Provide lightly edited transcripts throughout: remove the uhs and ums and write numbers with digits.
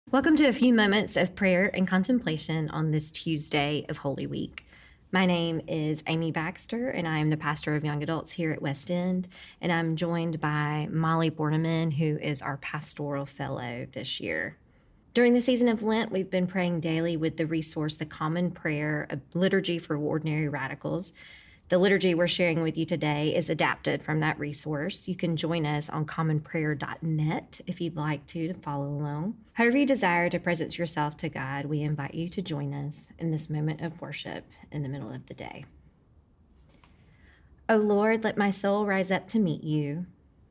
Welcome to a few moments of prayer and contemplation on this Tuesday of Holy Week. My name is Amy Baxter, and I am the pastor of young adults here at West End, and I'm joined by Molly Borneman, who is our pastoral fellow this year. During the season of Lent, we've been praying daily with the resource, The Common Prayer, a liturgy for ordinary radicals. The liturgy we're sharing with you today is adapted from that resource. You can join us on commonprayer.net if you'd like to follow along. However you desire to present yourself to God, we invite you to join us in this moment of worship in the middle of the day. O Lord, let my soul rise up to meet you.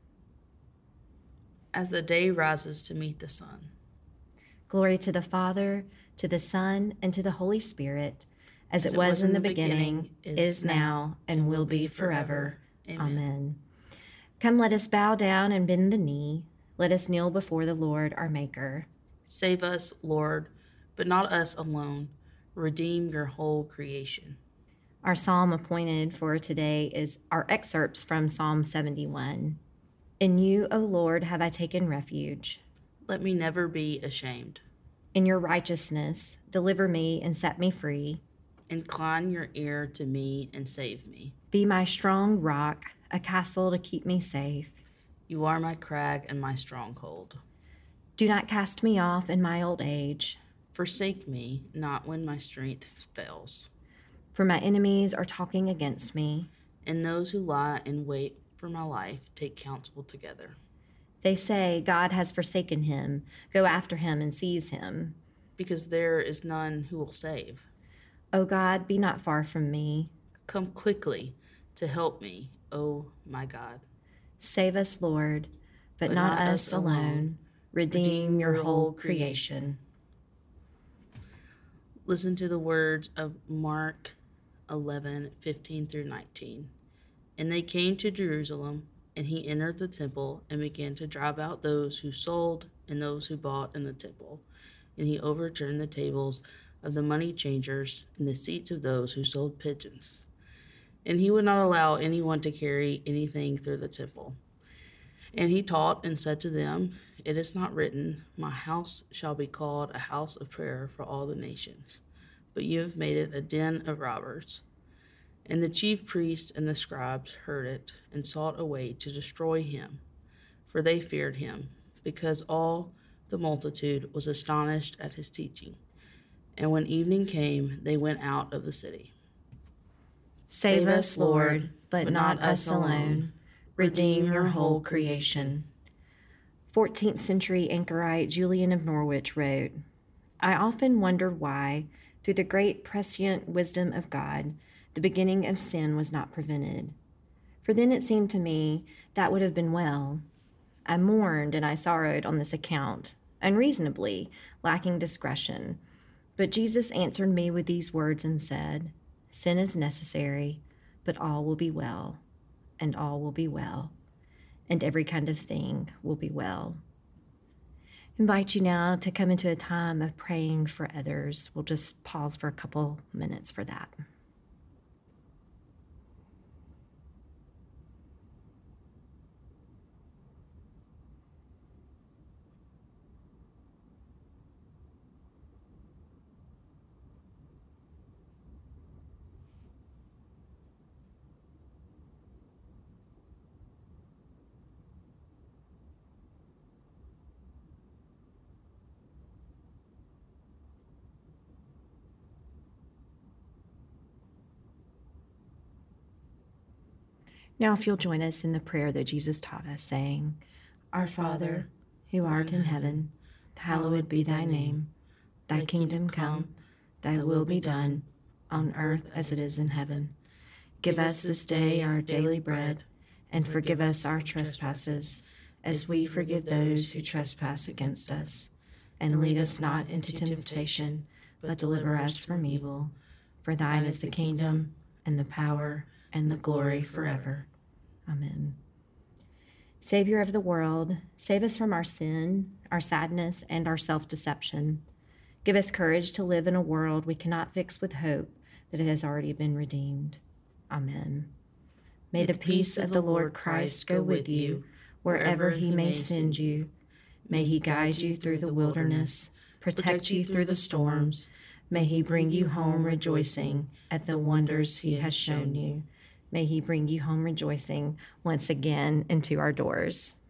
As the day rises to meet the sun. Glory to the Father, to the Son, and to the Holy Spirit, as it was in the beginning, is now, and will be forever. Amen. Come, let us bow down and bend the knee. Let us kneel before the Lord our Maker. Save us, Lord, but not us alone. Redeem your whole creation. Our psalm appointed for today is our excerpts from Psalm 71. In you, O Lord, have I taken refuge. Let me never be ashamed. In your righteousness, deliver me and set me free. Incline your ear to me and save me. Be my strong rock, a castle to keep me safe. You are my crag and my stronghold. Do not cast me off in my old age. Forsake me not when my strength fails. For my enemies are talking against me. And those who lie in wait for my life take counsel together. They say, God has forsaken him. Go after him and seize him. Because there is none who will save. O God, be not far from me. Come quickly to help me, O my God. Save us, Lord, but not us alone. Redeem your whole creation. Listen to the words of Mark 11:15 through 19. And they came to Jerusalem, and he entered the temple and began to drive out those who sold and those who bought in the temple. And he overturned the tables of the money changers and the seats of those who sold pigeons. And he would not allow anyone to carry anything through the temple. And he taught and said to them, It is not written, My house shall be called a house of prayer for all the nations, but you have made it a den of robbers. And the chief priests and the scribes heard it and sought a way to destroy him, for they feared him, because all the multitude was astonished at his teaching. And when evening came, they went out of the city. Save us, Lord, but not us alone. Redeem your whole creation. 14th century anchorite Julian of Norwich wrote, I often wondered why, through the great prescient wisdom of God, the beginning of sin was not prevented. For then it seemed to me that would have been well. I mourned and I sorrowed on this account, unreasonably, lacking discretion. But Jesus answered me with these words and said, Sin is necessary, but all will be well, and all will be well, and every kind of thing will be well. I invite you now to come into a time of praying for others. We'll just pause for a couple minutes for that. Now, if you'll join us in the prayer that Jesus taught us, saying, Our Father, who art in heaven, hallowed be thy name. Thy kingdom come, thy will be done, on earth as it is in heaven. Give us this day our daily bread, and forgive us our trespasses, as we forgive those who trespass against us. And lead us not into temptation, but deliver us from evil. For thine is the kingdom, and the power, and the glory forever. Amen. Savior of the world, save us from our sin, our sadness, and our self-deception. Give us courage to live in a world we cannot fix with hope that it has already been redeemed. Amen. May the peace of the Lord Christ go with you wherever he may send you. May he guide you through the wilderness, protect you through the storms. May he bring you home rejoicing at the wonders he has shown you. May he bring you home rejoicing once again into our doors.